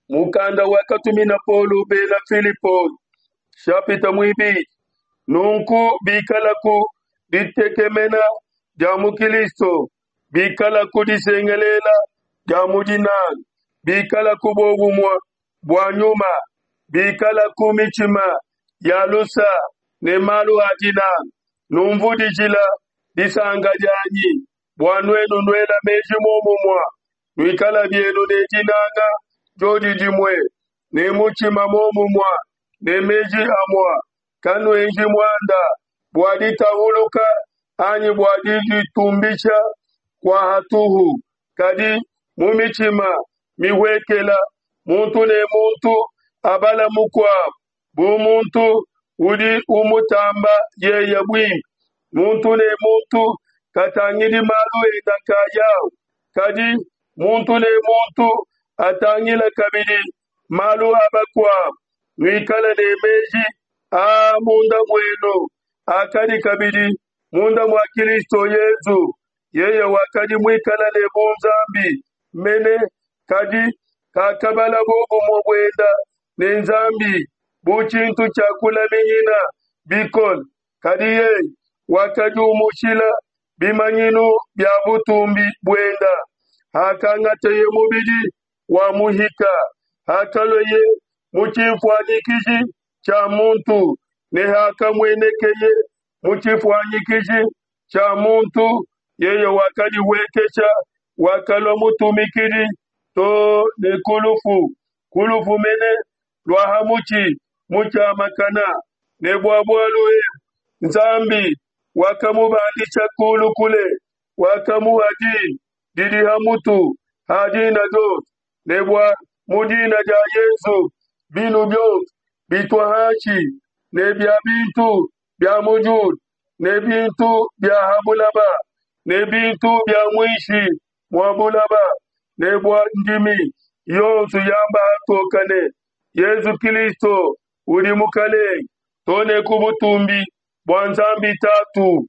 mukanda wakatumina Paulo bena Filipo shapita mwibi nunku bikalaku ditekemena jamu Kristo bikalaku disengelela jamu dinan bikalaku bogumwa bwanyuma bikalaku michima yalusa ne malu ajinan numvu dijila disanga janyi bwanwenu nwela meji momumwa nwikala bienu ne jinanga jodi jimwe ne muchima momumwa ne meji amwa kanu enji mwanda bwadi tahuluka anyi bwadi jitumbisha kwa hatuhu kadi mumichima miwekela muntu ne muntu abala mukwa bu muntu udi umutamba ye yabwi muntu ne muntu katangidi malu edakayao kadi muntu ne muntu atangila kabidi malu abakwa nwikala ne meji munda mweno akadi kabidi munda mwa Kristo Yesu yeye wakadi mwikala ne bunzambi mene kadi kakabala bogo mwenda ne nzambi buchintu chakula minyina bikol kadi ye wakadi umushila bimanyinu bya butumbi bwenda hakangate ye mubidi wa muhika hakaloye muchifwanikiji cha muntu ne haka mwenekeye muchifwanikiji cha muntu yeye wakadi wekesha wakalo mutumikiri to ne kulufu mene lwahamuchi mucha makana ne bwabwaluye nzambi wakamubandisha kulu kule wakamuhadi didi hamutu hadina dot ne bwa mudina ja Yesu binu byot bitwahachi ne bya bintu bya mujud ne bintu bya habulaba ne bintu bya mwishi mwabulaba ne bwa ndimi yosu yamba hatokane Yesu Kristo uri mukale tone kubutumbi bwanzambi tatu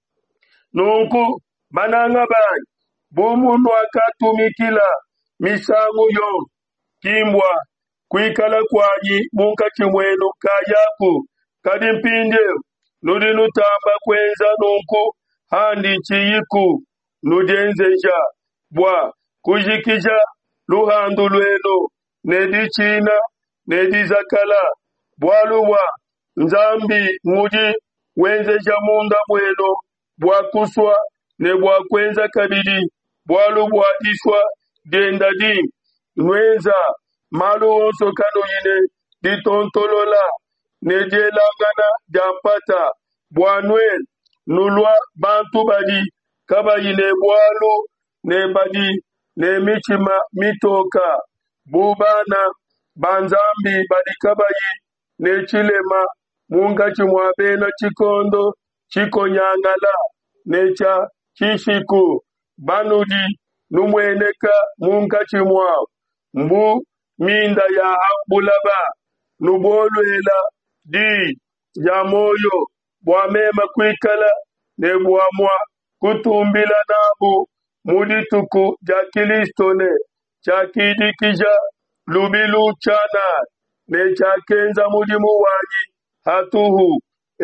nunku bananga bani bumundu akatumikila misangu yo kimbwa kwikala kwanyi munka chimwenu kayaku kadi mpinde nudi nutamba kwenza nunku handi chiyiku nudenzeja bwa kujikija luhandu lweno nedi china nedi zakala bwaluwa nzambi mudi wenzeja munda mweno bwa kuswa ne bwa kwenza kabidi bwalu bwa diswa denda di nwenza malu onso kano yine di tontolola ne je langana jampata bwa nwen nulwa bantu badi kaba yine bwalu ne badi ne michima mitoka bubana banzambi badi kaba yi ne chilema munga chimwabena chikondo chikonyangala necha chishiku banudi numweneka munga chimwa mbu minda ya ambulaba nuboluela di ya moyo bwamema kwikala ne bwamwa kutumbila nabu mudituku ja Kristo ne chakidikija lubilu chana ne chakenza mudimu wanyi hatuhu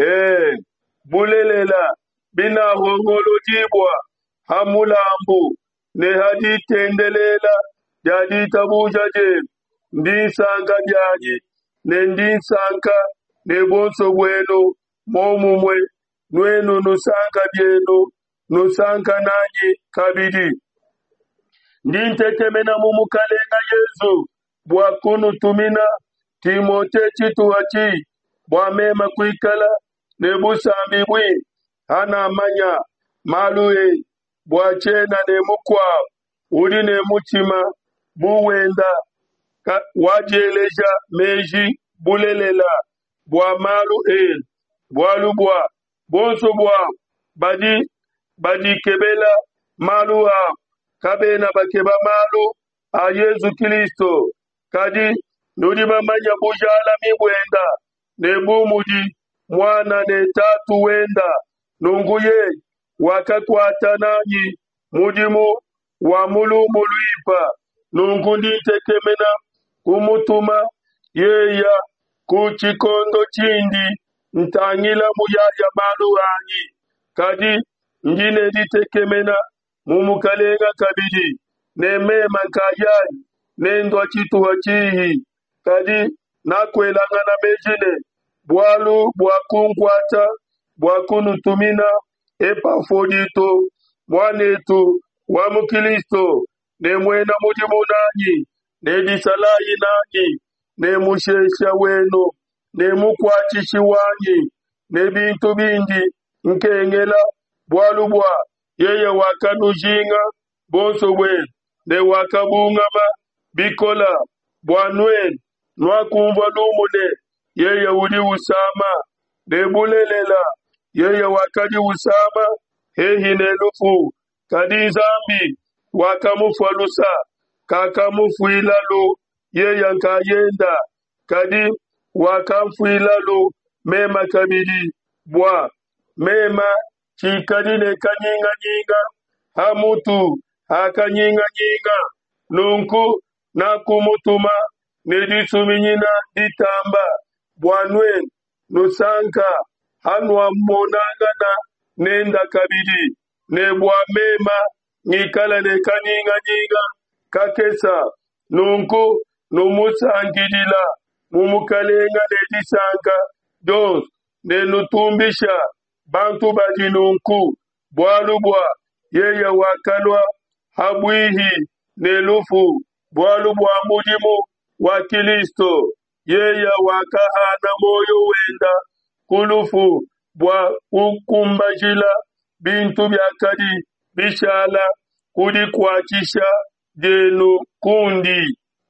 bulelela bina hongolo jibwa hamulambu ne haditendelela jadi tabuja je ndinsanga byaji ne ndinsanka ne bonso bweno momumwe nwenu nusanga byeno nusanka nanyi kabidi ndintekemena mumukalenga Yesu bwakunu tumina Timote chituhachi bwamema kwikala ne busambi bwi hana manya maluye bwachena ne mukwa uli ne mutima buwenda wajeleja meji bulelela bwa malu bwalu bwa bonso bwa badi kebela malu kabena bakeba malu a Yesu Kristo kadi nudi mamanya bujala mibwenda ne bumudi mwana ne tatu wenda nunguye wakakwata nanyi mudimu wa mulu muluipa nungundi tekemena kumutuma yeya kuchikondo chindi ntangila muyaya malu anyi kadi njine ditekemena mumukalenga kabili nemema nkayai nendwa chituwa chihi kadi nakwelangana mejine bwalu bwakunkwata bwakunutumina Epafrodito mwanetu wa mukilisto nemwena mudimu nanyi nedisalayi nanyi nemushesha wenu nemukwachishi wanyi nebintu bindi nkengela bwalu bwa yeye wakanujinga bonso bwenu ne wakabungama bikola bwanwenu nwakumva lumune yeye uli usama nebulelela yeye wakadi usama hehi nelufu kadi zambi wakamufalusa kakamufuilalu yeye nkayenda kadi wakamfuilalu mema kabili bwa mema chikadine kanyinga nyinga hamutu hakanyinga nyinga nunku nakumutuma nedisuminyina ditamba bwanwen nusanka hanwa monangana nenda kabili nebwa mema nikala ne kanyinga nyinga kakesa nunku numusangilila mumukalenga nedisanka dos nenutumbisha bantu bajinunku bwalubwa yeye wakalwa habwihi nelufu bwalubwa mudimu wa Kilisto yeye wakahana moyo wenda kulufu bwa ukumbajila bintu byakadi bishala kudi kwachisha jenu kundi